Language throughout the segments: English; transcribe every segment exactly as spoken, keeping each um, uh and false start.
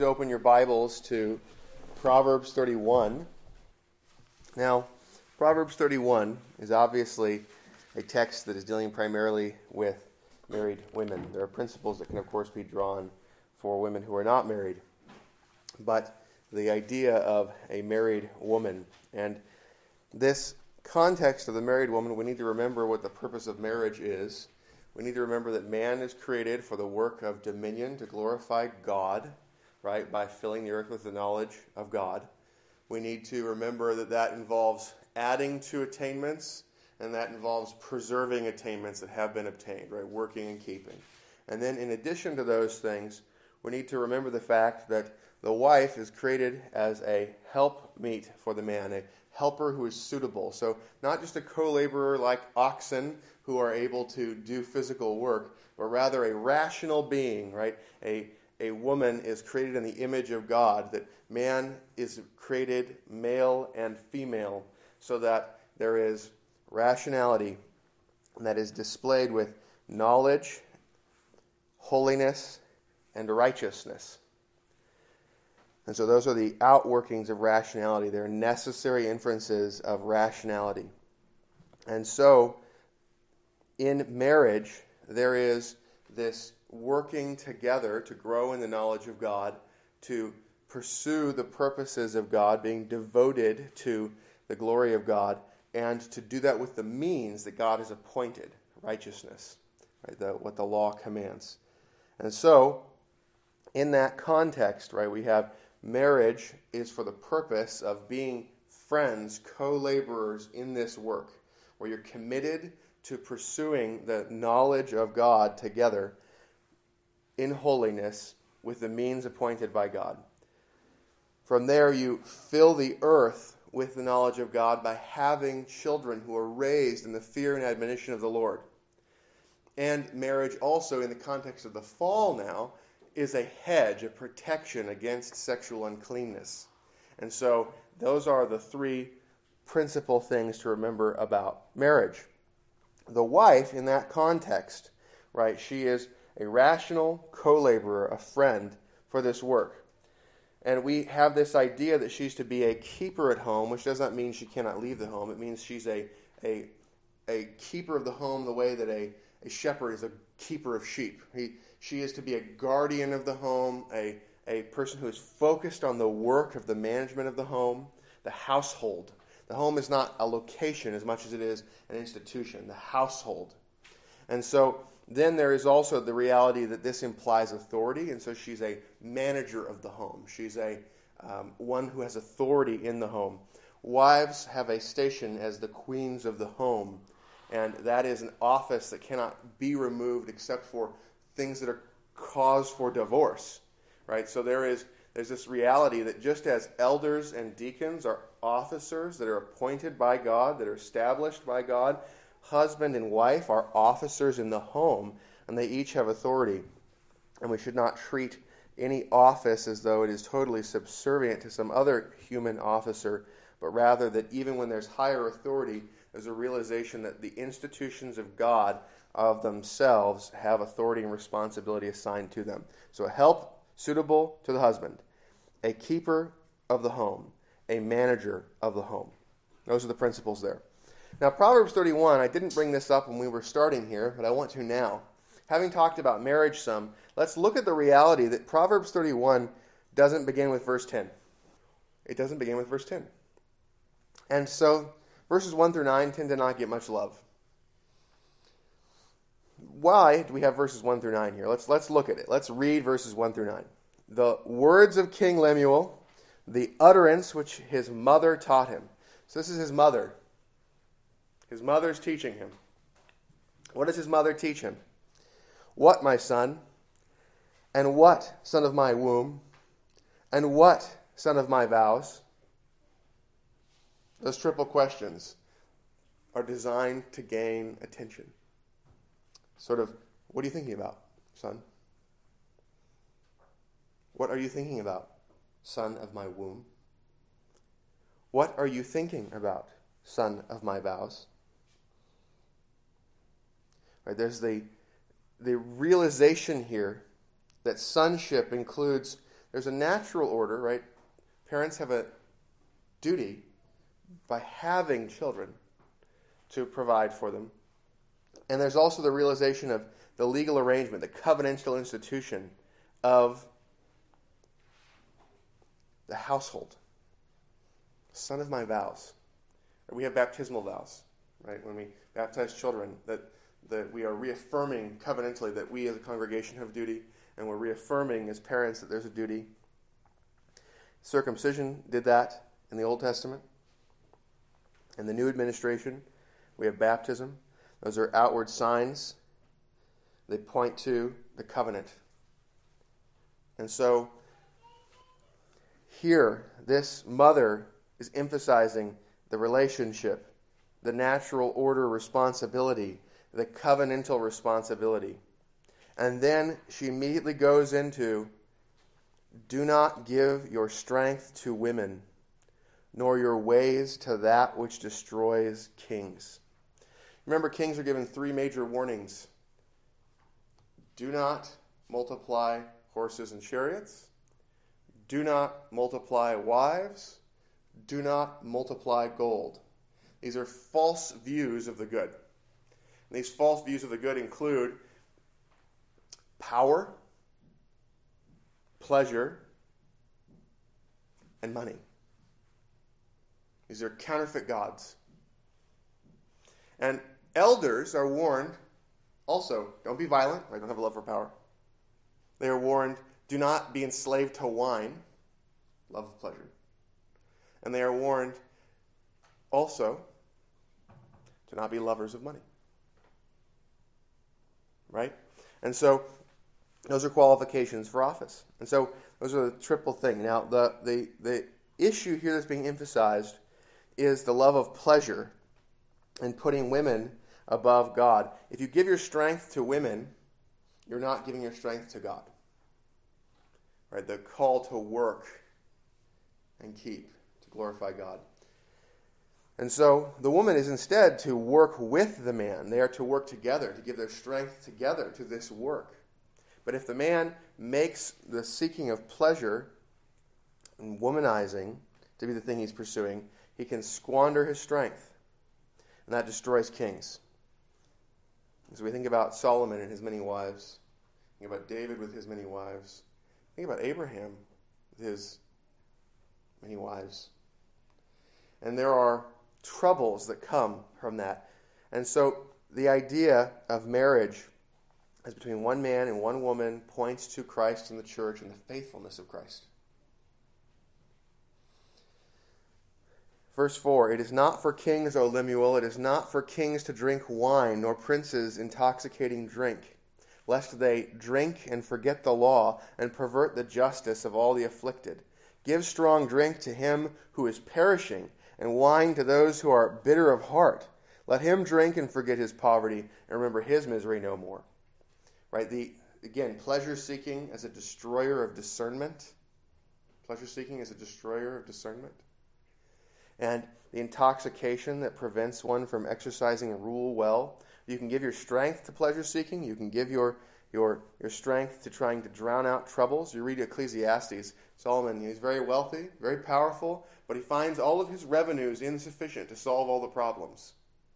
Open your Bibles to Proverbs thirty-one. Now, Proverbs thirty-one is obviously a text that is dealing primarily with married women. There are principles that can, of course, be drawn for women who are not married. But the idea of a married woman, and this context of the married woman, we need to remember what the purpose of marriage is. We need to remember that man is created for the work of dominion to glorify God, right, by filling the earth with the knowledge of God. We need to remember that that involves adding to attainments, and that involves preserving attainments that have been obtained, right, working and keeping. And then in addition to those things, we need to remember the fact that the wife is created as a helpmeet for the man, a helper who is suitable. So not just a co-laborer like oxen who are able to do physical work, but rather a rational being, right, a A woman is created in the image of God, that man is created male and female, so that there is rationality that is displayed with knowledge, holiness, and righteousness. And so those are the outworkings of rationality. They're necessary inferences of rationality. And so in marriage, there is this working together to grow in the knowledge of God, to pursue the purposes of God, being devoted to the glory of God, and to do that with the means that God has appointed, righteousness, right, the, what the law commands. And so, in that context, right, we have marriage is for the purpose of being friends, co-laborers in this work, where you're committed to pursuing the knowledge of God together in holiness with the means appointed by God. From there, you fill the earth with the knowledge of God by having children who are raised in the fear and admonition of the Lord. And marriage also, in the context of the fall now, is a hedge, a protection against sexual uncleanness. And so those are the three principal things to remember about marriage. The wife, in that context, right, she is a rational co-laborer, a friend for this work. And we have this idea that she's to be a keeper at home, which does not mean she cannot leave the home. It means she's a a, a keeper of the home the way that a, a shepherd is a keeper of sheep. He, she is to be a guardian of the home, a, a person who is focused on the work of the management of the home, the household. The home is not a location as much as it is an institution, the household. And so then there is also the reality that this implies authority, and so she's a manager of the home. She's a um, one who has authority in the home. Wives have a station as the queens of the home, and that is an office that cannot be removed except for things that are cause for divorce, right? So there is there's this reality that just as elders and deacons are officers that are appointed by God, that are established by God, husband and wife are officers in the home, and they each have authority. And we should not treat any office as though it is totally subservient to some other human officer, but rather that even when there's higher authority, there's a realization that the institutions of God of themselves have authority and responsibility assigned to them. So a help suitable to the husband, a keeper of the home, a manager of the home. Those are the principles there. Now, Proverbs thirty-one, I didn't bring this up when we were starting here, but I want to now. Having talked about marriage some, let's look at the reality that Proverbs thirty-one doesn't begin with verse ten. It doesn't begin with verse ten. And so, verses one through nine tend to not get much love. Why do we have verses one through nine here? Let's, let's look at it. Let's read verses one through nine. The words of King Lemuel, the utterance which his mother taught him. So this is his mother. His mother's teaching him. What does his mother teach him? What, my son? And what, son of my womb? And what, son of my vows? Those triple questions are designed to gain attention. Sort of, what are you thinking about, son? What are you thinking about, son of my womb? What are you thinking about, son of my vows? Right, there's the, the realization here that sonship includes there's a natural order, right? Parents have a duty by having children to provide for them. And there's also the realization of the legal arrangement, the covenantal institution of the household. Son of my vows. We have baptismal vows, right? When we baptize children, that, that we are reaffirming covenantally that we as a congregation have duty, and we're reaffirming as parents that there's a duty. Circumcision did that in the Old Testament. In the new administration, we have baptism. Those are outward signs. They point to the covenant. And so, here, this mother is emphasizing the relationship, the natural order responsibility, the covenantal responsibility. And then she immediately goes into, do not give your strength to women, nor your ways to that which destroys kings. Remember, kings are given three major warnings. Do not multiply horses and chariots. Do not multiply wives. Do not multiply gold. These are false views of the good. And these false views of the good include power, pleasure, and money. These are counterfeit gods. And elders are warned also, don't be violent, right? Don't have a love for power. They are warned, do not be enslaved to wine, love of pleasure. And they are warned also to not be lovers of money. Right? And so those are qualifications for office. And so those are the triple thing. Now, the, the, the issue here that's being emphasized is the love of pleasure and putting women above God. If you give your strength to women, you're not giving your strength to God. Right? The call to work and keep, to glorify God. And so the woman is instead to work with the man. They are to work together, to give their strength together to this work. But if the man makes the seeking of pleasure and womanizing to be the thing he's pursuing, he can squander his strength. And that destroys kings. As we think about Solomon and his many wives, think about David with his many wives, think about Abraham with his many wives. And there are troubles that come from that. And so the idea of marriage as between one man and one woman points to Christ and the church and the faithfulness of Christ. Verse four, it is not for kings, O Lemuel, it is not for kings to drink wine, nor princes intoxicating drink, lest they drink and forget the law and pervert the justice of all the afflicted. Give strong drink to him who is perishing, and wine to those who are bitter of heart. Let him drink and forget his poverty, and remember his misery no more. Right? The again, pleasure-seeking as a destroyer of discernment. Pleasure-seeking as a destroyer of discernment. And the intoxication that prevents one from exercising rule well. You can give your strength to pleasure-seeking. You can give your, your, your strength to trying to drown out troubles. You read Ecclesiastes. Solomon, he's very wealthy, very powerful, but he finds all of his revenues insufficient to solve all the problems.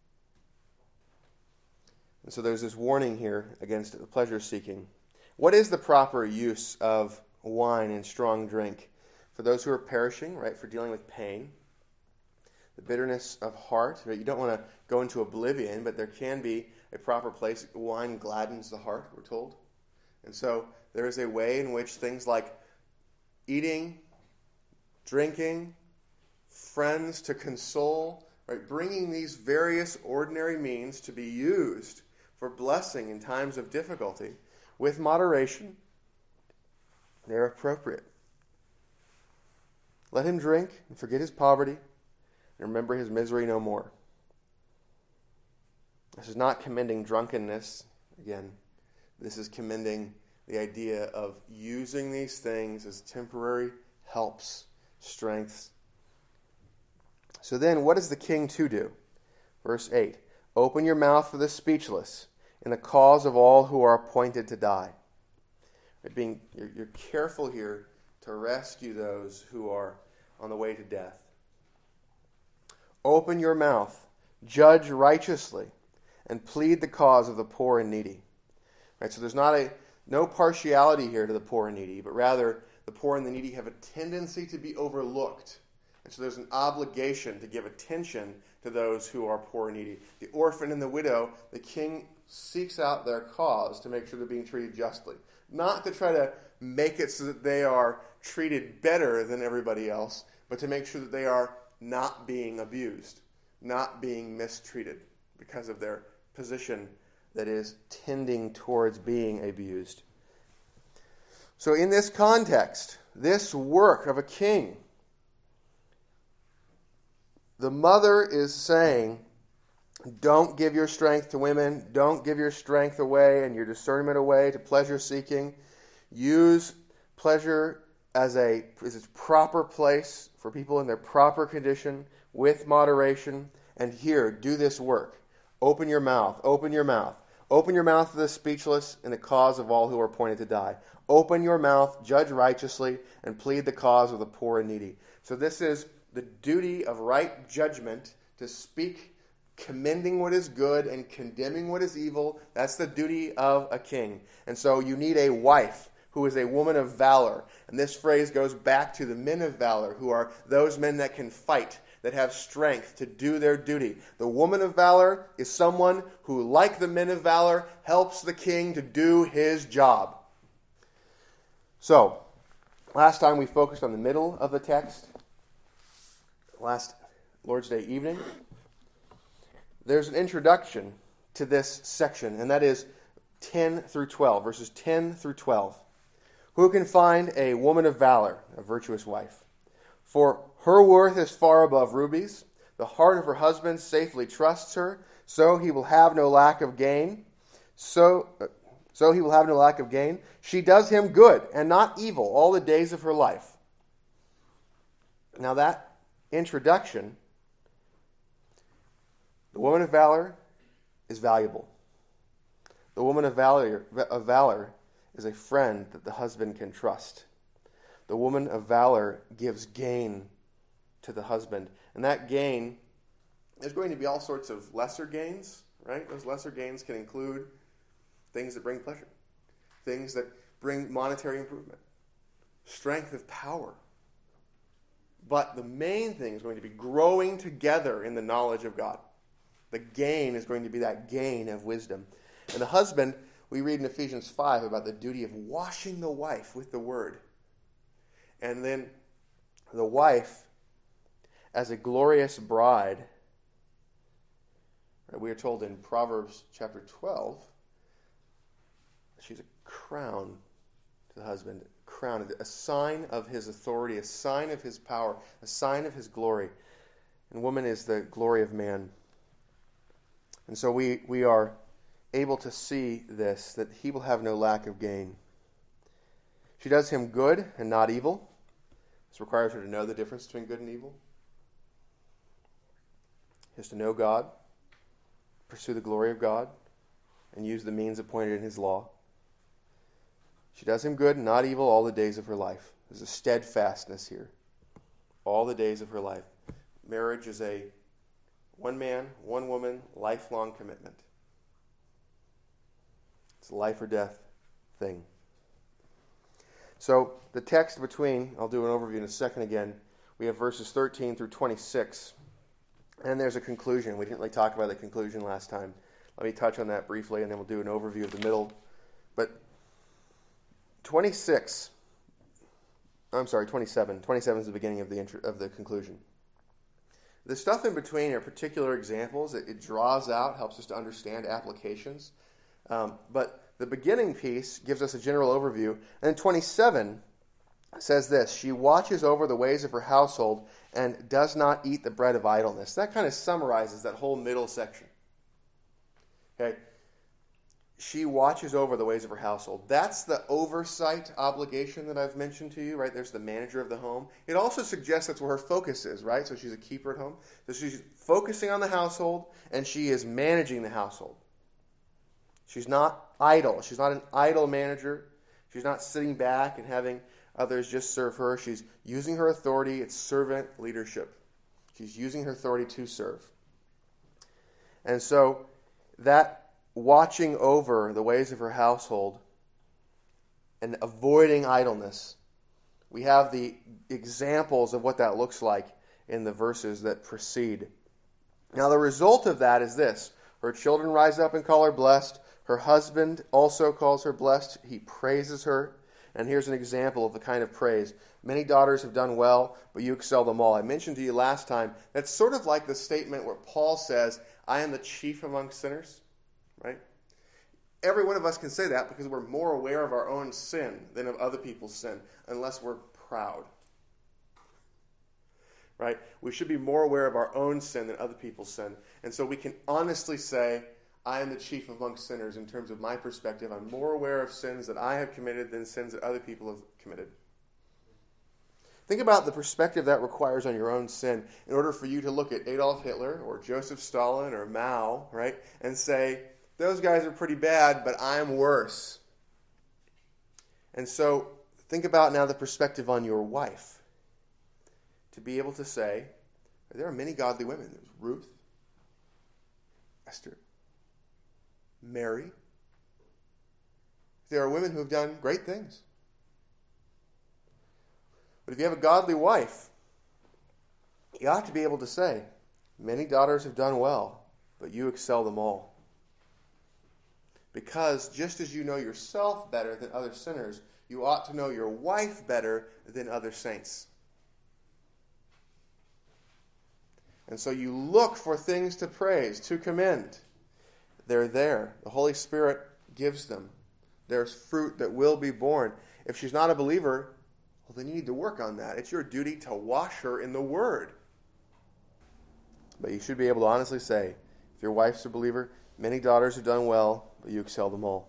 And so there's this warning here against the pleasure-seeking. What is the proper use of wine and strong drink? For those who are perishing, right, for dealing with pain, the bitterness of heart, right? You don't want to go into oblivion, but there can be a proper place. Wine gladdens the heart, we're told. And so there is a way in which things like eating, drinking, friends to console, right? Bringing these various ordinary means to be used for blessing in times of difficulty with moderation, they're appropriate. Let him drink and forget his poverty and remember his misery no more. This is not commending drunkenness. Again, this is commending the idea of using these things as temporary helps, strengths. So then, what is the king to do? Verse eight, open your mouth for the speechless in the cause of all who are appointed to die. Right, being, you're, you're careful here to rescue those who are on the way to death. Open your mouth, judge righteously, and plead the cause of the poor and needy. Right, so there's not a no partiality here to the poor and needy, but rather the poor and the needy have a tendency to be overlooked. And so there's an obligation to give attention to those who are poor and needy. The orphan and the widow, the king seeks out their cause to make sure they're being treated justly. Not to try to make it so that they are treated better than everybody else, but to make sure that they are not being abused, not being mistreated because of their position that is tending towards being abused. So in this context, this work of a king, the mother is saying, don't give your strength to women, don't give your strength away and your discernment away to pleasure seeking. Use pleasure as a as its proper place for people in their proper condition with moderation. And here, do this work. Open your mouth, open your mouth. Open your mouth to the speechless in the cause of all who are appointed to die. Open your mouth, judge righteously, and plead the cause of the poor and needy. So this is the duty of right judgment, to speak commending what is good and condemning what is evil. That's the duty of a king. And so you need a wife who is a woman of valor. And this phrase goes back to the men of valor, who are those men that can fight, that have strength to do their duty. The woman of valor is someone who, like the men of valor, helps the king to do his job. So, last time we focused on the middle of the text. Last Lord's Day evening. There's an introduction to this section, and that is ten through twelve, verses ten through twelve. Who can find a woman of valor, a virtuous wife? For her worth is far above rubies. The heart of her husband safely trusts her, so he will have no lack of gain. So, uh, so he will have no lack of gain. She does him good and not evil all the days of her life. Now that introduction, the woman of valor is valuable. The woman of valor, of valor is a friend that the husband can trust. The woman of valor gives gain to the husband. And that gain, there's going to be all sorts of lesser gains, right? Those lesser gains can include things that bring pleasure, things that bring monetary improvement, strength of power. But the main thing is going to be growing together in the knowledge of God. The gain is going to be that gain of wisdom. And the husband, we read in Ephesians five about the duty of washing the wife with the word. And then the wife, as a glorious bride, we are told in Proverbs chapter twelve, she's a crown to the husband, a crown, a sign of his authority, a sign of his power, a sign of his glory. And woman is the glory of man. And so we, we are able to see this, that he will have no lack of gain. She does him good and not evil. This requires her to know the difference between good and evil. He has to know God, pursue the glory of God, and use the means appointed in his law. She does him good and not evil all the days of her life. There's a steadfastness here. All the days of her life. Marriage is a one man, one woman, lifelong commitment. It's a life or death thing. So the text between, I'll do an overview in a second again. We have verses thirteen through twenty-six. And there's a conclusion. We didn't really talk about the conclusion last time. Let me touch on that briefly, and then we'll do an overview of the middle. But twenty-six, I'm sorry, twenty-seven. twenty-seven is the beginning of the intro, of the conclusion. The stuff in between are particular examples. It, it draws out, helps us to understand applications. Um, but the beginning piece gives us a general overview. And then twenty-seven says this: she watches over the ways of her household and does not eat the bread of idleness. That kind of summarizes that whole middle section. Okay. She watches over the ways of her household. That's the oversight obligation that I've mentioned to you, right? There's the manager of the home. It also suggests that's where her focus is, right? So she's a keeper at home. So she's focusing on the household, and she is managing the household. She's not idle. She's not an idle manager. She's not sitting back and having Others just serve her. She's using her authority. It's servant leadership. She's using her authority to serve. And so that watching over the ways of her household and avoiding idleness, we have the examples of what that looks like in the verses that precede. Now the result of that is this. Her children rise up and call her blessed. Her husband also calls her blessed. He praises her. And here's an example of the kind of praise. Many daughters have done well, but you excel them all. I mentioned to you last time, that's sort of like the statement where Paul says, I am the chief among sinners, right? Every one of us can say that because we're more aware of our own sin than of other people's sin, unless we're proud. Right? We should be more aware of our own sin than other people's sin. And so we can honestly say, I am the chief among sinners in terms of my perspective. I'm more aware of sins that I have committed than sins that other people have committed. Think about the perspective that requires on your own sin in order for you to look at Adolf Hitler or Joseph Stalin or Mao, right, and say, those guys are pretty bad, but I'm worse. And so think about now the perspective on your wife. To be able to say, there are many godly women. There's Ruth, Esther, Mary. There are women who have done great things. But if you have a godly wife, you ought to be able to say, many daughters have done well, but you excel them all. Because just as you know yourself better than other sinners, you ought to know your wife better than other saints. And so you look for things to praise, to commend. They're there. The Holy Spirit gives them. There's fruit that will be born. If she's not a believer, well, then you need to work on that. It's your duty to wash her in the Word. But you should be able to honestly say, if your wife's a believer, many daughters have done well, but you excel them all.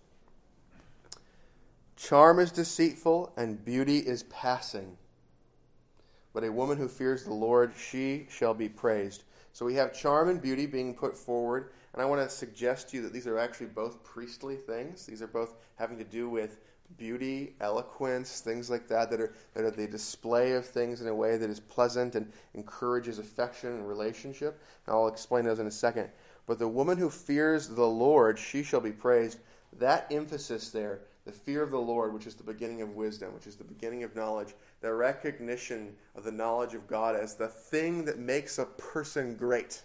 Charm is deceitful, and beauty is passing. But a woman who fears the Lord, she shall be praised. So we have charm and beauty being put forward. And I want to suggest to you that these are actually both priestly things. These are both having to do with beauty, eloquence, things like that, that are, that are the display of things in a way that is pleasant and encourages affection and relationship. And I'll explain those in a second. But the woman who fears the Lord, she shall be praised. That emphasis there, the fear of the Lord, which is the beginning of wisdom, which is the beginning of knowledge, the recognition of the knowledge of God as the thing that makes a person great.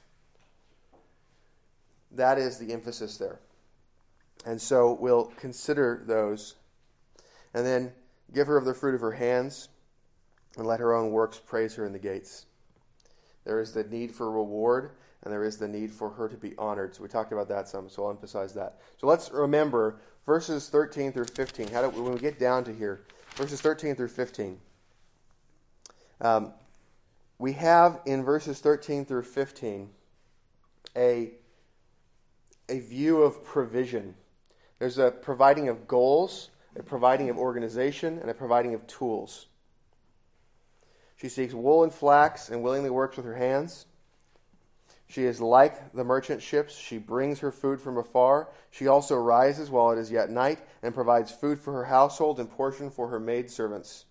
That is the emphasis there. And so we'll consider those. And then give her of the fruit of her hands, and let her own works praise her in the gates. There is the need for reward, and there is the need for her to be honored. So we talked about that some, so I'll emphasize that. So let's remember verses thirteen through fifteen. How do, when we get down to here, verses thirteen through fifteen. Um, we have in verses thirteen through fifteen a, a view of provision. There's a providing of goals, a providing of organization, and a providing of tools. She seeks wool and flax and willingly works with her hands. She is like the merchant ships. She brings her food from afar. She also rises while it is yet night and provides food for her household and portion for her maidservants.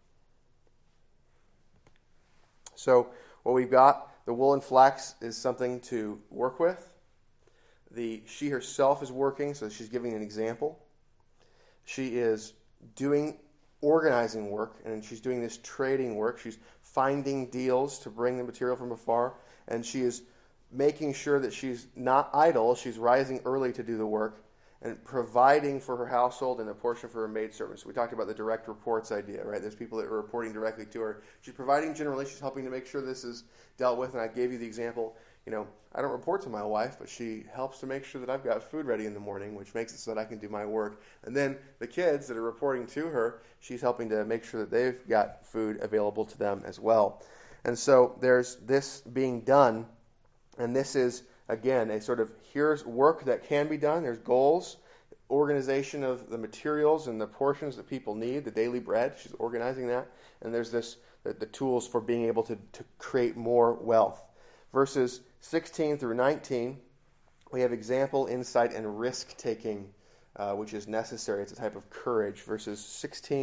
So what we've got, the wool and flax is something to work with. The she herself is working, so she's giving an example. She is doing organizing work, and she's doing this trading work. She's finding deals to bring the material from afar, and she is making sure that she's not idle. She's rising early to do the work and providing for her household and a portion for her maidservants. We talked about the direct reports idea, right? There's people that are reporting directly to her. She's providing generally. She's helping to make sure this is dealt with, and I gave you the example. You know, I don't report to my wife, but she helps to make sure that I've got food ready in the morning, which makes it so that I can do my work. And then the kids that are reporting to her, she's helping to make sure that they've got food available to them as well. And so there's this being done, and this is, again, a sort of here's work that can be done. There's goals, organization of the materials and the portions that people need, the daily bread. She's organizing that. And there's this the, the tools for being able to, to create more wealth. Verses sixteen through nineteen, we have example, insight, and risk-taking, uh, which is necessary. It's a type of courage. Verses sixteen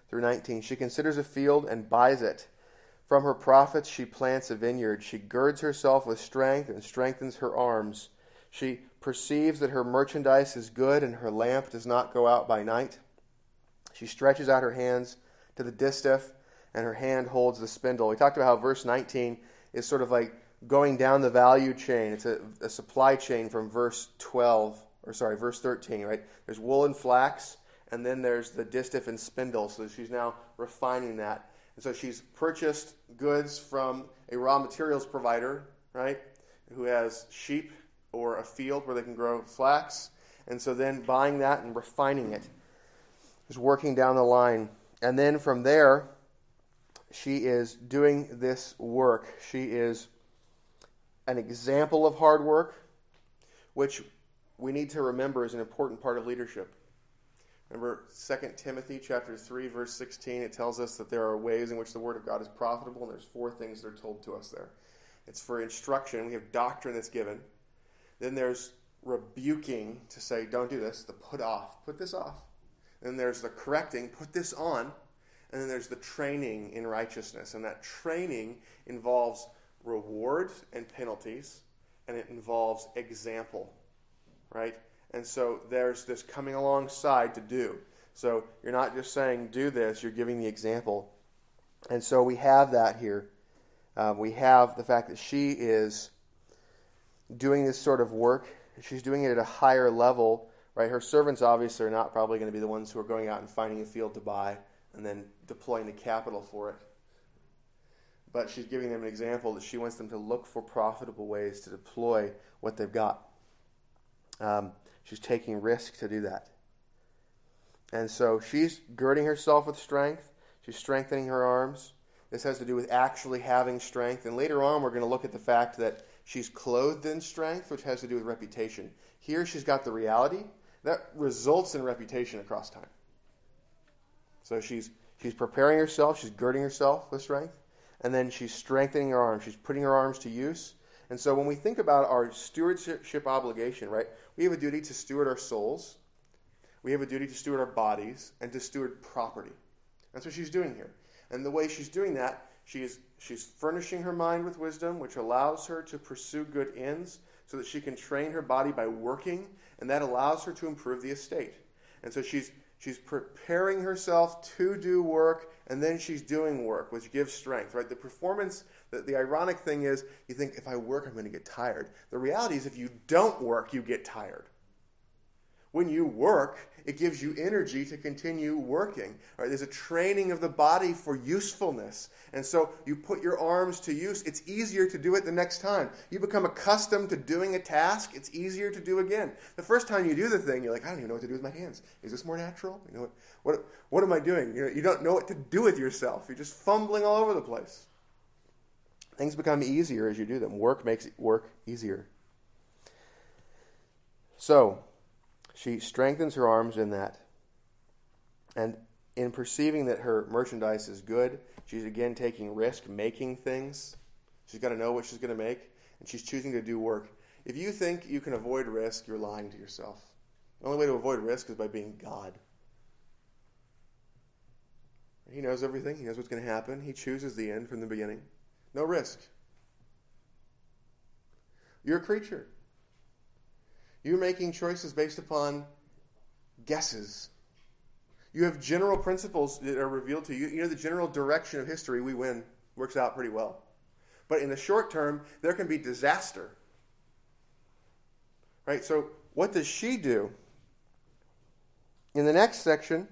through nineteen. She considers a field and buys it. From her profits she plants a vineyard. She girds herself with strength and strengthens her arms. She perceives that her merchandise is good and her lamp does not go out by night. She stretches out her hands to the distaff and her hand holds the spindle. We talked about how verse nineteen is sort of like going down the value chain. It's a, a supply chain from verse twelve, or sorry, verse thirteen, right? There's wool and flax, and then there's the distaff and spindle. So she's now refining that. And so she's purchased goods from a raw materials provider, right, who has sheep or a field where they can grow flax. And so then buying that and refining it is working down the line. And then from there, she is doing this work. She is an example of hard work, which we need to remember is an important part of leadership. Remember Second Timothy chapter three, verse sixteen, it tells us that there are ways in which the word of God is profitable, and there's four things that are told to us there. It's for instruction. We have doctrine that's given. Then there's rebuking to say, don't do this, the put off, put this off. Then there's the correcting, put this on. And then there's the training in righteousness. And that training involves rewards and penalties, and it involves example, right? And so there's this coming alongside to do. So you're not just saying do this, you're giving the example. And so we have that here. Um, we have the fact that she is doing this sort of work. She's doing it at a higher level, right? Her servants obviously are not probably going to be the ones who are going out and finding a field to buy and then deploying the capital for it. But she's giving them an example that she wants them to look for profitable ways to deploy what they've got. Um, she's taking risk to do that. And so she's girding herself with strength. She's strengthening her arms. This has to do with actually having strength. And later on, we're going to look at the fact that she's clothed in strength, which has to do with reputation. Here, she's got the reality. That results in reputation across time. So she's she's preparing herself. She's girding herself with strength. And then she's strengthening her arms. She's putting her arms to use. And so when we think about our stewardship obligation, right, we have a duty to steward our souls. We have a duty to steward our bodies and to steward property. That's what she's doing here. And the way she's doing that, she is, she's furnishing her mind with wisdom, which allows her to pursue good ends so that she can train her body by working, and that allows her to improve the estate. And so she's she's preparing herself to do work, and then she's doing work, which gives strength, right? The performance, the, the ironic thing is, you think, if I work, I'm going to get tired. The reality is, if you don't work, you get tired. When you work, it gives you energy to continue working. Right? There's a training of the body for usefulness. And so you put your arms to use. It's easier to do it the next time. You become accustomed to doing a task. It's easier to do again. The first time you do the thing, you're like, I don't even know what to do with my hands. Is this more natural? You know what? What, what am I doing? You know, you don't know what to do with yourself. You're just fumbling all over the place. Things become easier as you do them. Work makes work easier. So she strengthens her arms in that. And in perceiving that her merchandise is good, she's again taking risk, making things. She's got to know what she's going to make, and she's choosing to do work. If you think you can avoid risk, you're lying to yourself. The only way to avoid risk is by being God. He knows everything. He knows what's going to happen. He chooses the end from the beginning. No risk. You're a creature. You're making choices based upon guesses. You have general principles that are revealed to you. You know the general direction of history, we win. Works out pretty well. But in the short term, there can be disaster. Right? So what does she do? In the next section,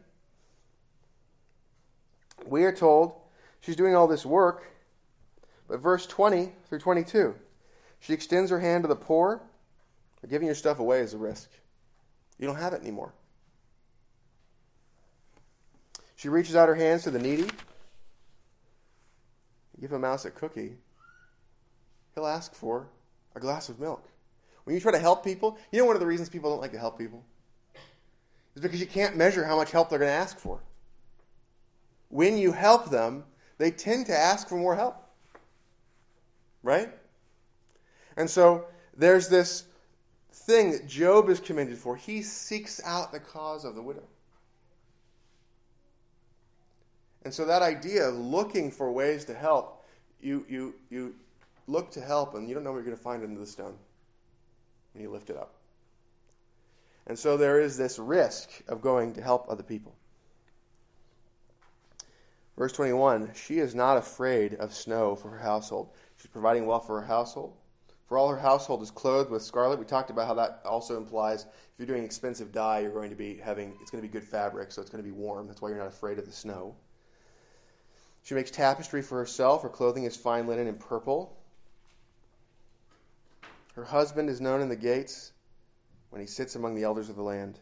we are told she's doing all this work, but verse twenty through twenty-two, she extends her hand to the poor. But giving your stuff away is a risk. You don't have it anymore. She reaches out her hands to the needy. You give a mouse a cookie, he'll ask for a glass of milk. When you try to help people, you know one of the reasons people don't like to help people? Is because you can't measure how much help they're going to ask for. When you help them, they tend to ask for more help. Right? And so there's this thing that Job is commended for. He seeks out the cause of the widow. And so that idea of looking for ways to help, you you you look to help and you don't know what you're going to find under the stone when you lift it up. And so there is this risk of going to help other people. Verse twenty-one, she is not afraid of snow for her household. She's providing well for her household. For all her household is clothed with scarlet. We talked about how that also implies if you're doing expensive dye, you're going to be having, it's going to be good fabric, so it's going to be warm. That's why you're not afraid of the snow. She makes tapestry for herself. Her clothing is fine linen and purple. Her husband is known in the gates when he sits among the elders of the land.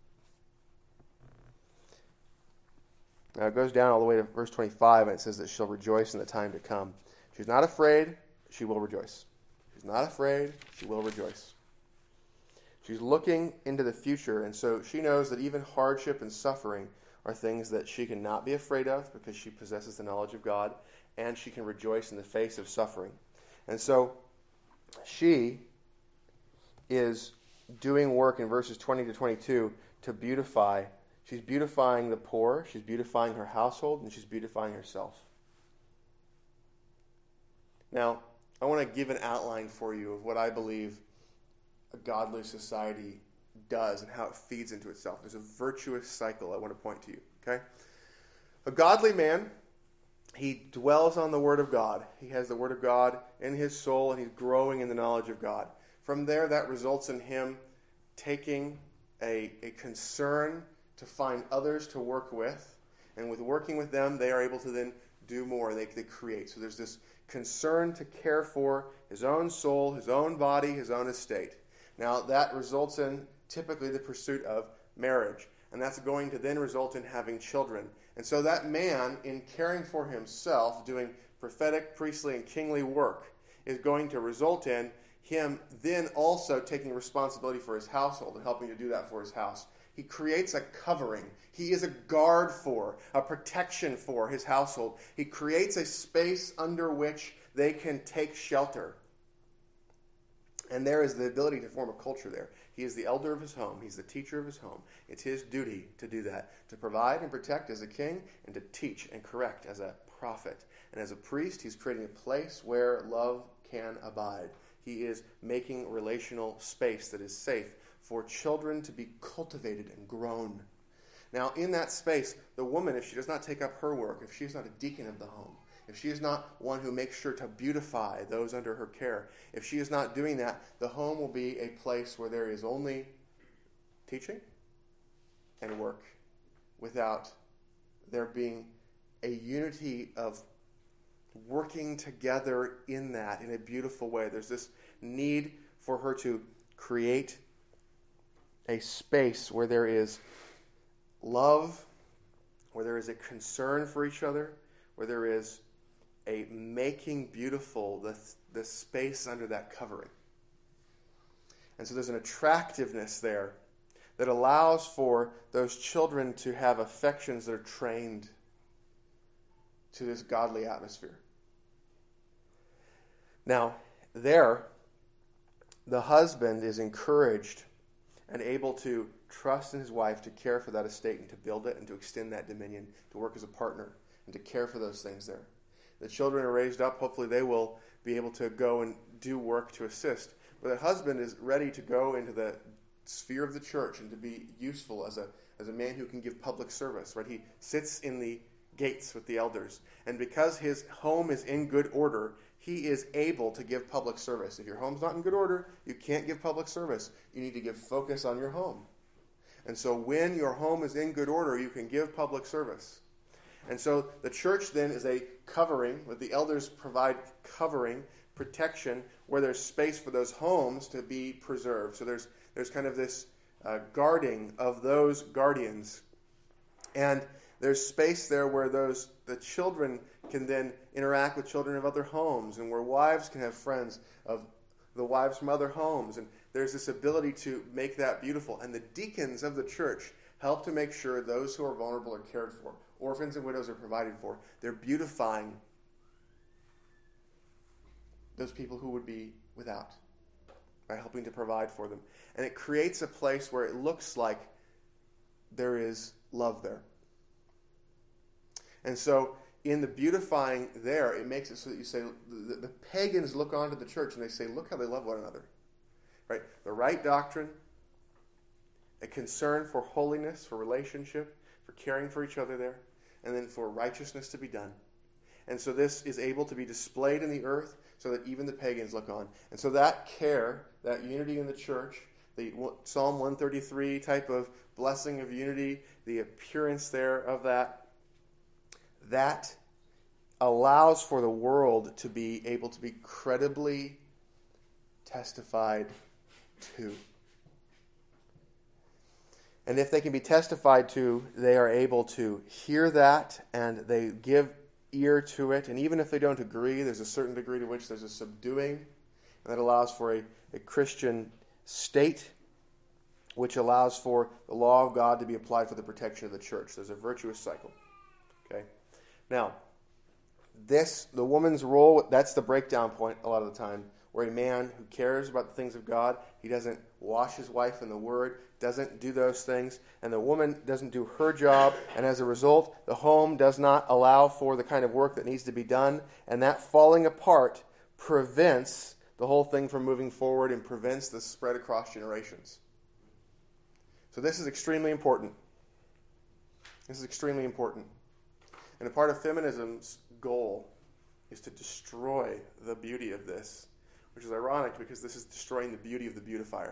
Now it goes down all the way to verse twenty-five, and it says that she'll rejoice in the time to come. She's not afraid, she will rejoice. She's not afraid, she will rejoice. She's looking into the future, and so she knows that even hardship and suffering are things that she cannot be afraid of because she possesses the knowledge of God, and she can rejoice in the face of suffering. And so she is doing work in verses twenty to twenty-two to beautify. She's beautifying the poor, she's beautifying her household, and she's beautifying herself. Now, I want to give an outline for you of what I believe a godly society does and how it feeds into itself. There's a virtuous cycle I want to point to you, okay? A godly man, he dwells on the Word of God. He has the Word of God in his soul, and he's growing in the knowledge of God. From there, that results in him taking a, a concern to find others to work with. And with working with them, they are able to then do more. They, they create. So there's this concern to care for his own soul, his own body, his own estate. Now, that results in typically the pursuit of marriage. And that's going to then result in having children. And so that man, in caring for himself, doing prophetic, priestly, and kingly work, is going to result in him then also taking responsibility for his household and helping to do that for his house. He creates a covering. He is a guard for, a protection for his household. He creates a space under which they can take shelter. And there is the ability to form a culture there. He is the elder of his home. He's the teacher of his home. It's his duty to do that, to provide and protect as a king and to teach and correct as a prophet. And as a priest, he's creating a place where love can abide. He is making relational space that is safe for children to be cultivated and grown. Now, in that space, the woman, if she does not take up her work, if she is not a deacon of the home, if she is not one who makes sure to beautify those under her care, if she is not doing that, the home will be a place where there is only teaching and work without there being a unity of working together in that in a beautiful way. There's this need for her to create a space where there is love, where there is a concern for each other, where there is a making beautiful the, the space under that covering. And so there's an attractiveness there that allows for those children to have affections that are trained to this godly atmosphere. Now, there, the husband is encouraged and able to trust in his wife to care for that estate and to build it and to extend that dominion, to work as a partner and to care for those things there. The children are raised up. Hopefully they will be able to go and do work to assist. But the husband is ready to go into the sphere of the church and to be useful as a as a man who can give public service. Right? He sits in the gates with the elders. And because his home is in good order, he is able to give public service. If your home's not in good order, you can't give public service. You need to give focus on your home. And so when your home is in good order, you can give public service. And so the church then is a covering, where the elders provide covering, protection, where there's space for those homes to be preserved. So there's there's kind of this uh, guarding of those guardians. And there's space there where those the children can then interact with children of other homes, and where wives can have friends of the wives from other homes. And there's this ability to make that beautiful. And the deacons of the church help to make sure those who are vulnerable are cared for. Orphans and widows are provided for. They're beautifying those people who would be without by helping to provide for them. And it creates a place where it looks like there is love there. And so in the beautifying there, it makes it so that you say, the, the pagans look onto the church and they say, look how they love one another. Right? The right doctrine, a concern for holiness, for relationship, for caring for each other there, and then for righteousness to be done. And so this is able to be displayed in the earth so that even the pagans look on. And so that care, that unity in the church, the Psalm one thirty-three type of blessing of unity, the appearance there of that, that allows for the world to be able to be credibly testified to. And if they can be testified to, they are able to hear that and they give ear to it. And even if they don't agree, there's a certain degree to which there's a subduing. And that allows for a, a Christian state, which allows for the law of God to be applied for the protection of the church. There's a virtuous cycle. Okay. Now, this, the woman's role, that's the breakdown point a lot of the time, where a man who cares about the things of God, he doesn't wash his wife in the Word, doesn't do those things, and the woman doesn't do her job, and as a result, the home does not allow for the kind of work that needs to be done, and that falling apart prevents the whole thing from moving forward and prevents the spread across generations. So this is extremely important. This is extremely important. And a part of feminism's goal is to destroy the beauty of this, which is ironic because this is destroying the beauty of the beautifier.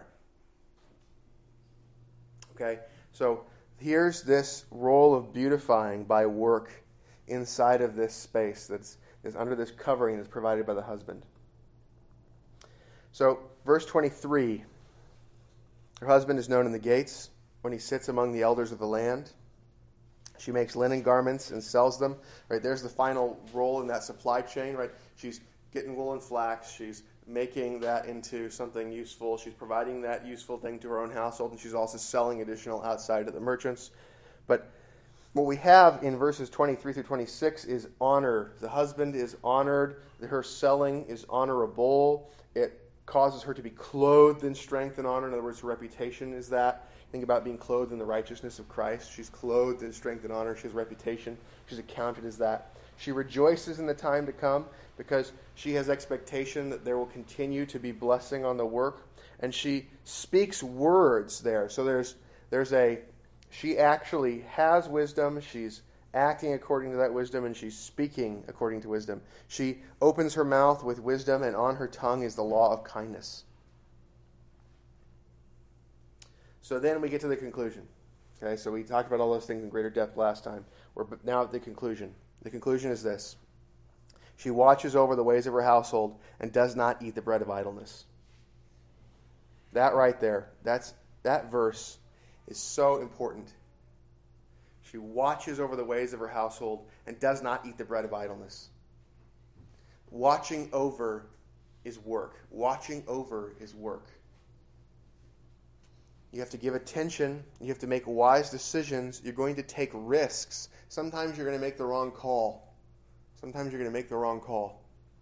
Okay, so here's this role of beautifying by work inside of this space that's, that's under this covering that's provided by the husband. So, verse twenty-three, her husband is known in the gates when he sits among the elders of the land. She makes linen garments and sells them. Right, there's the final role in that supply chain. Right, she's getting wool and flax. She's making that into something useful. She's providing that useful thing to her own household, and she's also selling additional outside to the merchants. But what we have in verses twenty-three through twenty-six is honor. The husband is honored. Her selling is honorable. It causes her to be clothed in strength and honor. In other words, her reputation is that. Think about being clothed in the righteousness of Christ. She's clothed in strength and honor. She has reputation. She's accounted as that. She rejoices in the time to come because she has expectation that there will continue to be blessing on the work. And she speaks words there. So there's there's a, she actually has wisdom. She's acting according to that wisdom, and she's speaking according to wisdom. She opens her mouth with wisdom, and on her tongue is the law of kindness. So then we get to the conclusion. Okay, so we talked about all those things in greater depth last time. We're now at the conclusion. The conclusion is this. She watches over the ways of her household and does not eat the bread of idleness. That right there, that's that verse is so important. She watches over the ways of her household and does not eat the bread of idleness. Watching over is work. Watching over is work. You have to give attention. You have to make wise decisions. You're going to take risks. Sometimes you're going to make the wrong call. Sometimes you're going to make the wrong call.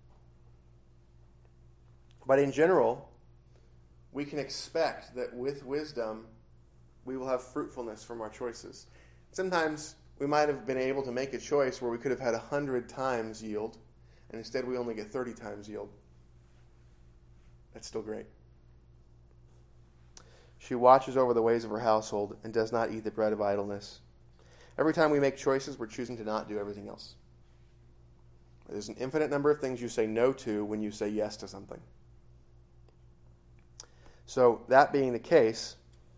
But in general, we can expect that with wisdom, we will have fruitfulness from our choices. Sometimes we might have been able to make a choice where we could have had one hundred times yield, and instead we only get thirty times yield. That's still great. She watches over the ways of her household and does not eat the bread of idleness. Every time we make choices, we're choosing to not do everything else. There's an infinite number of things you say no to when you say yes to something. So, that being the case,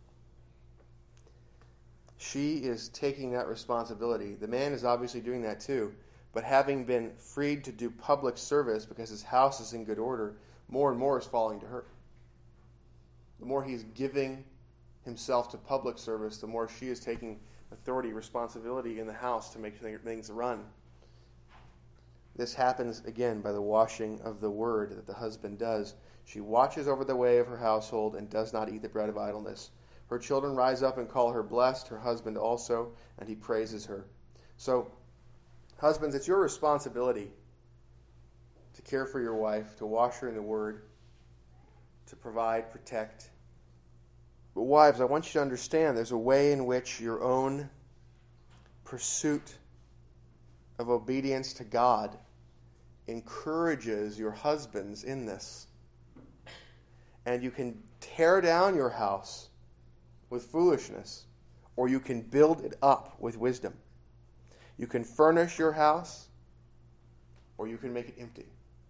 she is taking that responsibility. The man is obviously doing that too, but having been freed to do public service because his house is in good order, more and more is falling to her. The more he's giving himself to public service, the more she is taking authority, responsibility in the house to make things run. This happens, again, by the washing of the word that the husband does. She watches over the way of her household and does not eat the bread of idleness. Her children rise up and call her blessed, her husband also, and he praises her. So, husbands, it's your responsibility to care for your wife, to wash her in the word, to provide, protect. But wives, I want you to understand there's a way in which your own pursuit of obedience to God encourages your husbands in this. And you can tear down your house with foolishness, or you can build it up with wisdom. You can furnish your house, or you can make it empty.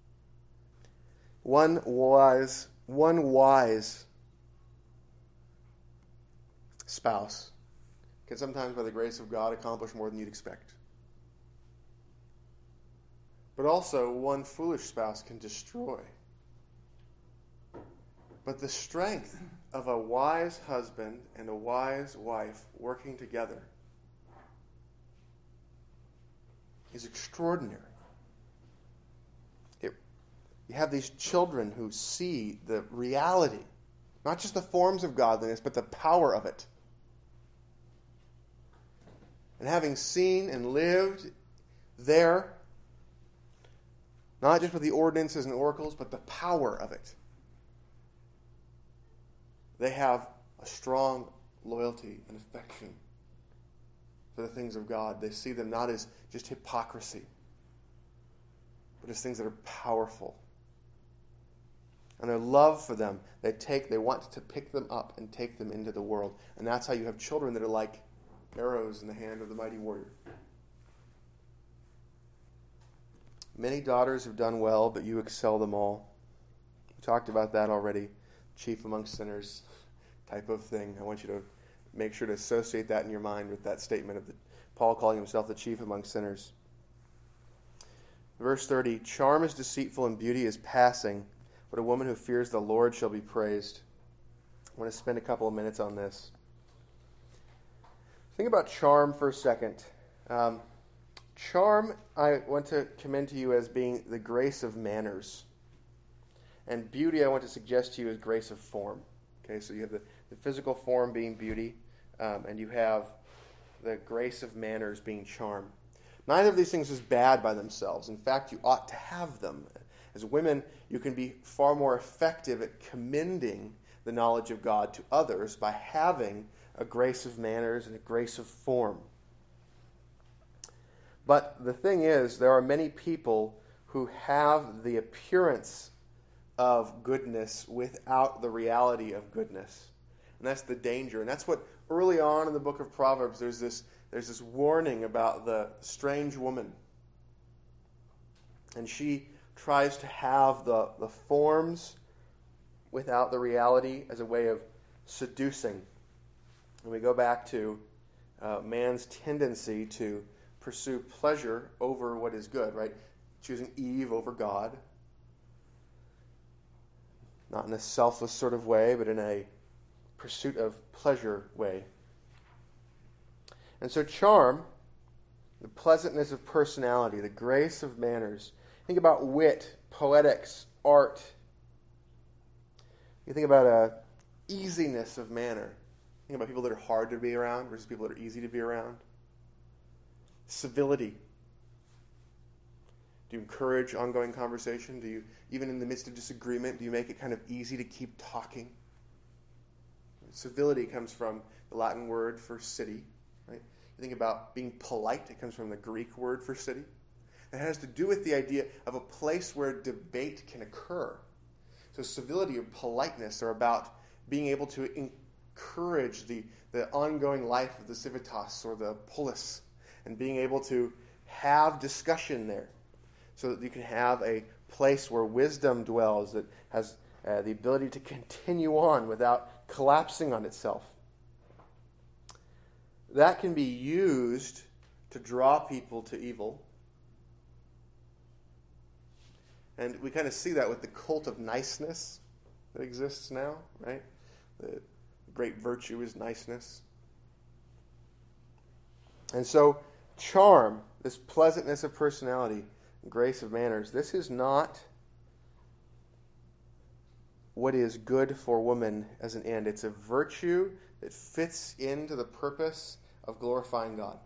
One wise, one wise spouse can sometimes, by the grace of God, accomplish more than you'd expect. But also, one foolish spouse can destroy. But the strength of a wise husband and a wise wife working together is extraordinary. It, you have these children who see the reality, not just the forms of godliness, but the power of it. And having seen and lived there, not just with the ordinances and oracles, but the power of it, they have a strong loyalty and affection for the things of God. They see them not as just hypocrisy, but as things that are powerful. And their love for them, they take, they want to pick them up and take them into the world. And that's how you have children that are like arrows in the hand of the mighty warrior. Many daughters have done well, but you excel them all. We talked about that already. Chief among sinners type of thing. I want you to make sure to associate that in your mind with that statement of the, Paul calling himself the chief among sinners. Verse thirty, charm is deceitful and beauty is passing, but a woman who fears the Lord shall be praised. I want to spend a couple of minutes on this. Think about charm for a second. Um, charm, I want to commend to you as being the grace of manners. And beauty, I want to suggest to you, is grace of form. Okay, so you have the, the physical form being beauty, um, and you have the grace of manners being charm. Neither of these things is bad by themselves. In fact, you ought to have them. As women, you can be far more effective at commending the knowledge of God to others by having a grace of manners and a grace of form. But the thing is, there are many people who have the appearance of goodness without the reality of goodness. And that's the danger. And that's what early on in the book of Proverbs, there's this there's this warning about the strange woman. And she tries to have the, the forms without the reality as a way of seducing. And we go back to uh, man's tendency to pursue pleasure over what is good, right? Choosing Eve over God. Not in a selfless sort of way, but in a pursuit of pleasure way. And so charm, the pleasantness of personality, the grace of manners. Think about wit, poetics, art. You think about a easiness of manner. Think about people that are hard to be around versus people that are easy to be around. Civility. Do you encourage ongoing conversation? Do you, even in the midst of disagreement, do you make it kind of easy to keep talking? Civility comes from the Latin word for city, right? You think about being polite, it comes from the Greek word for city. It has to do with the idea of a place where debate can occur. So civility or politeness are about being able to encourage the, the ongoing life of the civitas or the polis, and being able to have discussion there, so that you can have a place where wisdom dwells that has uh, the ability to continue on without collapsing on itself. That can be used to draw people to evil. And we kind of see that with the cult of niceness that exists now, right? The great virtue is niceness. And so charm, this pleasantness of personality, grace of manners, this is not what is good for woman as an end. It's a virtue that fits into the purpose of glorifying God.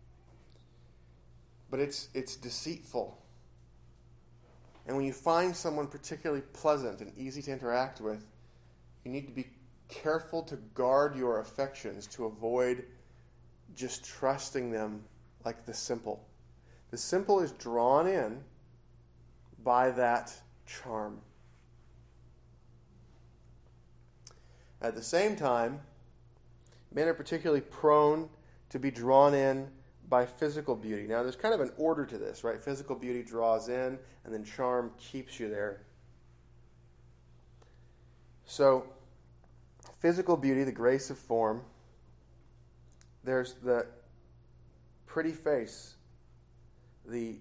But it's it's deceitful. And when you find someone particularly pleasant and easy to interact with, you need to be careful to guard your affections to avoid just trusting them like the simple. The simple is drawn in by that charm. At the same time, men are particularly prone to be drawn in by physical beauty. Now, there's kind of an order to this, right? Physical beauty draws in, and then charm keeps you there. So, physical beauty, the grace of form, there's the pretty face, the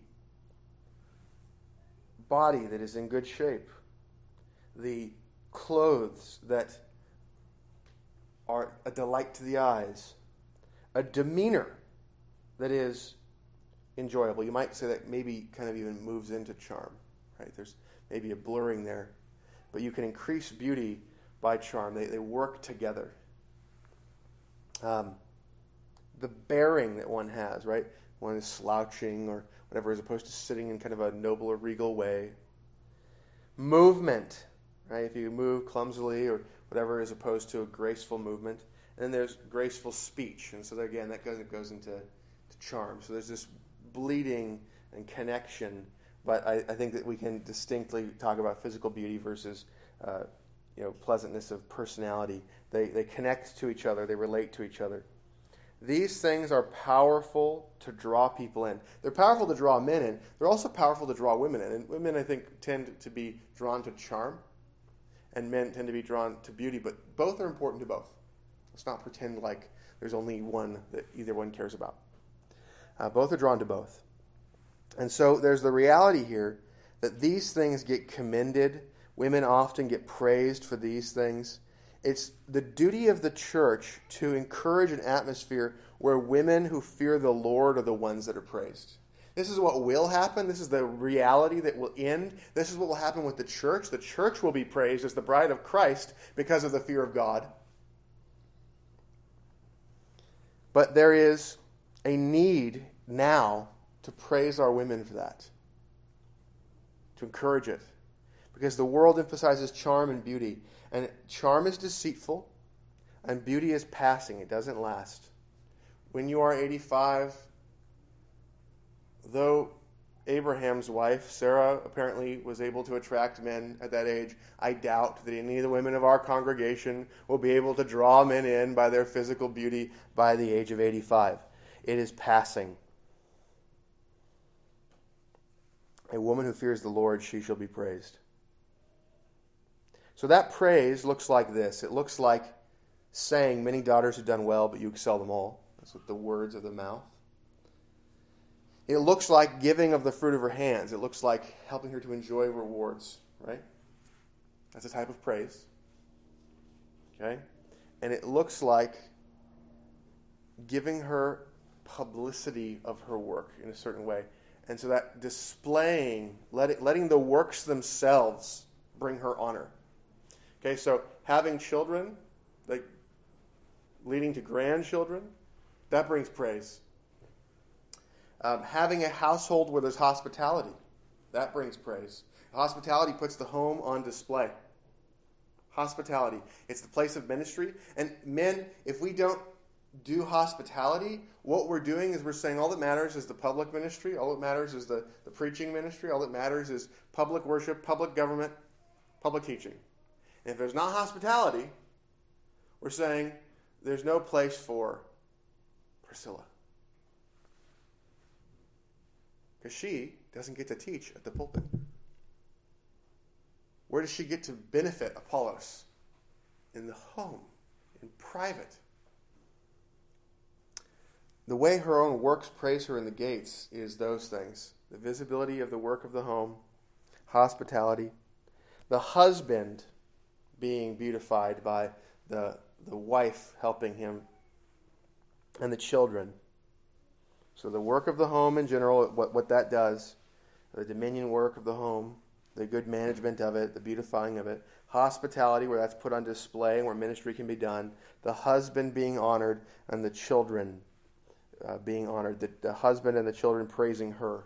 body that is in good shape, the clothes that are a delight to the eyes, a demeanor that is enjoyable. You might say that maybe kind of even moves into charm, right? There's maybe a blurring there. But you can increase beauty by charm. They, they work together. Um, the bearing that one has, right? One is slouching or whatever, as opposed to sitting in kind of a noble or regal way. Movement, right? If you move clumsily or whatever, as opposed to a graceful movement. And then there's graceful speech. And so there, again, that goes, it goes into to charm. So there's this bleeding and connection. But I, I think that we can distinctly talk about physical beauty versus uh, you know, pleasantness of personality. They, they connect to each other. They relate to each other. These things are powerful to draw people in. They're powerful to draw men in. They're also powerful to draw women in. And women, I think, tend to be drawn to charm. And men tend to be drawn to beauty. But both are important to both. Let's not pretend like there's only one that either one cares about. Uh, both are drawn to both. And so there's the reality here that these things get commended. Women often get praised for these things. It's the duty of the church to encourage an atmosphere where women who fear the Lord are the ones that are praised. This is what will happen. This is the reality that will end. This is what will happen with the church. The church will be praised as the bride of Christ because of the fear of God. But there is a need now to praise our women for that, to encourage it. Because the world emphasizes charm and beauty. And charm is deceitful, and beauty is passing. It doesn't last. When you are eighty-five, though Abraham's wife, Sarah, apparently was able to attract men at that age, I doubt that any of the women of our congregation will be able to draw men in by their physical beauty by the age of eighty-five. It is passing. A woman who fears the Lord, she shall be praised. So that praise looks like this. It looks like saying, many daughters have done well, but you excel them all. That's what the words of the mouth. It looks like giving of the fruit of her hands. It looks like helping her to enjoy rewards, right? That's a type of praise. Okay? And it looks like giving her publicity of her work in a certain way. And so that displaying, let it, letting the works themselves bring her honor. Okay, so having children, like leading to grandchildren, that brings praise. Um, having a household where there's hospitality, that brings praise. Hospitality puts the home on display. Hospitality. It's the place of ministry. And men, if we don't do hospitality, what we're doing is we're saying all that matters is the public ministry, all that matters is the, the preaching ministry, all that matters is public worship, public government, public teaching. And if there's not hospitality, we're saying there's no place for Priscilla. Because she doesn't get to teach at the pulpit. Where does she get to benefit Apollos? In the home, in private. The way her own works praise her in the gates is those things. The visibility of the work of the home, hospitality, the husband being beautified by the, the wife helping him, and the children. So the work of the home in general, what, what that does, the dominion work of the home, the good management of it, the beautifying of it, hospitality where that's put on display and where ministry can be done, the husband being honored, and the children uh, being honored, the, the husband and the children praising her.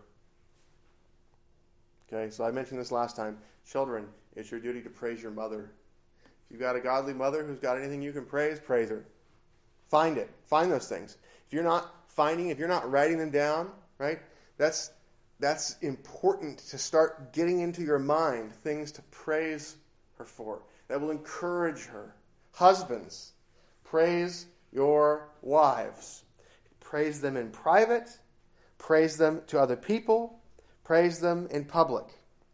Okay, so I mentioned this last time. Children, it's your duty to praise your mother. If you've got a godly mother who's got anything you can praise, praise her. Find it. Find those things. If you're not finding, if you're not writing them down, right? That's, that's important to start getting into your mind things to praise her for. That will encourage her. Husbands, praise your wives. Praise them in private. Praise them to other people. Praise them in public.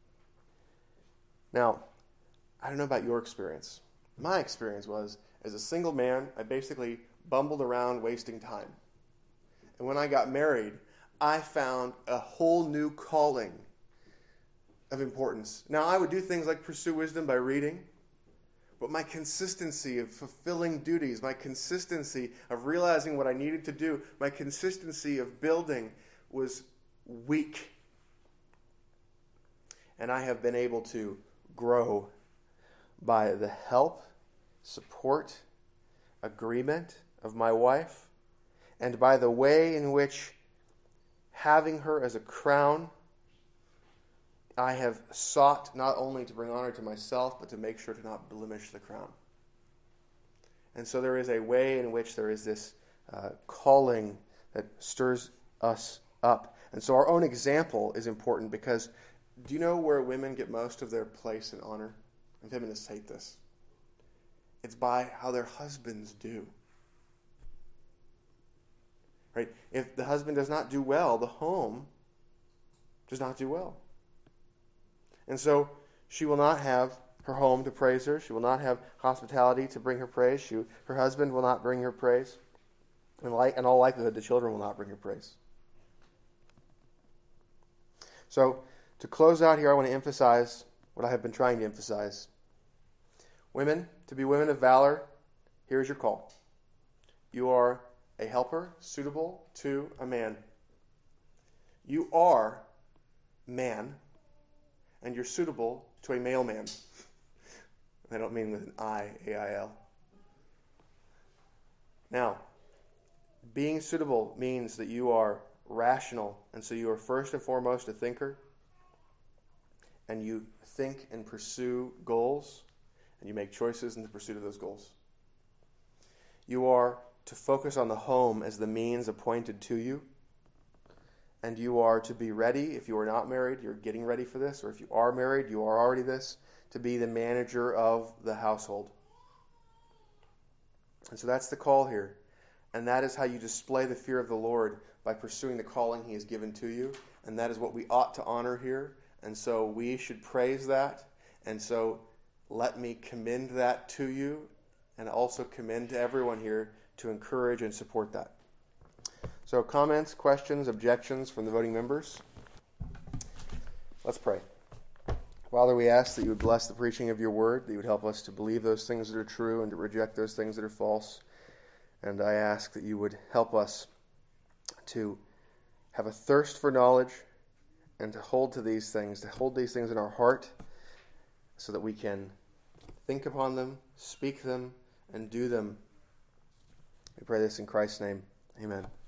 Now, I don't know about your experience. My experience was, as a single man, I basically bumbled around wasting time. And when I got married, I found a whole new calling of importance. Now, I would do things like pursue wisdom by reading, but my consistency of fulfilling duties, my consistency of realizing what I needed to do, my consistency of building was weak. And I have been able to grow by the help, support, agreement of my wife, and by the way in which, having her as a crown, I have sought not only to bring honor to myself, but to make sure to not blemish the crown. And so there is a way in which there is this uh, calling that stirs us up. And so our own example is important, because do you know where women get most of their place and honor? And feminists hate this. It's by how their husbands do. Right? If the husband does not do well, the home does not do well. And so she will not have her home to praise her. She will not have hospitality to bring her praise. She, her husband will not bring her praise. And like, in all likelihood, the children will not bring her praise. So, to close out here, I want to emphasize what I have been trying to emphasize. Women, to be women of valor, here's your call. You are a helper suitable to a man. You are man, and you're suitable to a male man. I don't mean with an I, A I L. Now, being suitable means that you are rational, and so you are first and foremost a thinker, and you think and pursue goals, and you make choices in the pursuit of those goals. You are to focus on the home as the means appointed to you, and you are to be ready. If you are not married, you're getting ready for this, or if you are married, you are already this, to be the manager of the household. And so that's the call here. And that is how you display the fear of the Lord, by pursuing the calling He has given to you. And that is what we ought to honor here. And so we should praise that. And so let me commend that to you, and also commend to everyone here to encourage and support that. So comments, questions, objections from the voting members? Let's pray. Father, we ask that you would bless the preaching of your word, that you would help us to believe those things that are true and to reject those things that are false. And I ask that you would help us to have a thirst for knowledge and to hold to these things, to hold these things in our heart so that we can think upon them, speak them, and do them. We pray this in Christ's name. Amen.